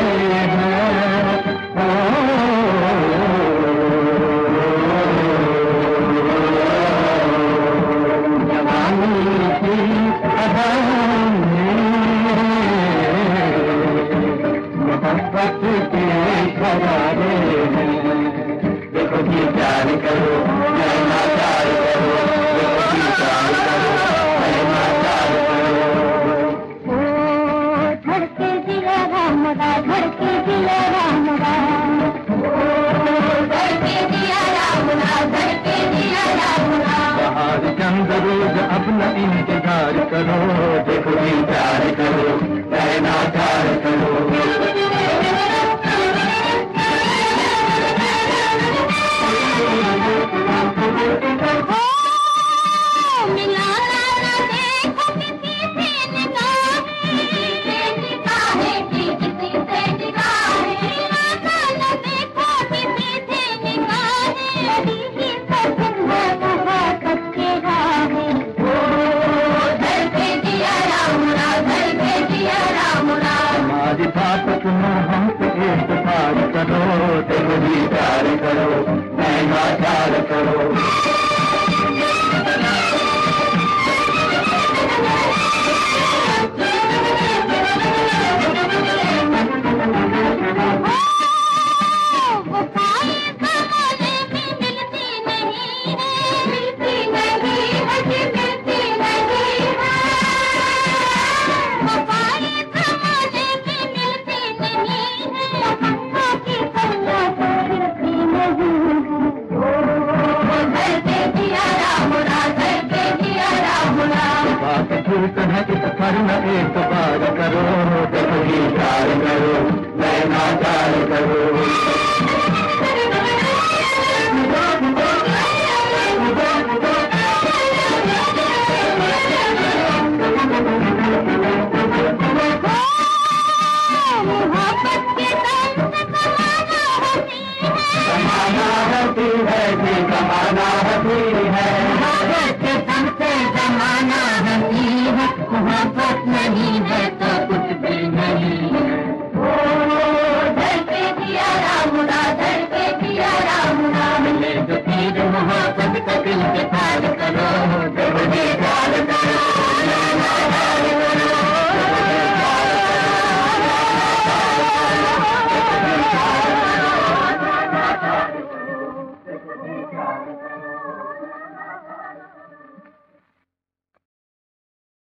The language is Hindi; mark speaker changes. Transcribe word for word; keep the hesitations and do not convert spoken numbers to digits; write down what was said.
Speaker 1: रोज अपना इंतजार करो, देखो इंतजार करो, रहना प्यार करो। हमसे एक बार करो, देखो जी प्यार करो, महंगा प्यार करो। है इस पर न एक बार करो, देखो जी प्यार करो, रहना प्यार करो। कमाना होती है जी, कमाना होती है, जमाना होती है, मोहब्बत नहीं है तो कुछ भी नहीं है। धर पे दिया रामुना, धर पे दिया रामुना, मिले जो तीर मोहब्बत का दिल के पार